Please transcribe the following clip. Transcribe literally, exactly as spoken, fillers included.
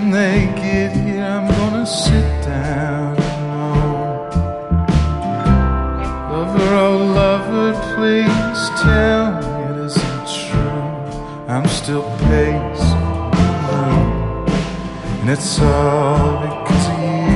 when they get here, I'm gonna sit down and moan. Lover, oh lover, please tell me it isn't true. I'm still pacing alone, and it's all because of you.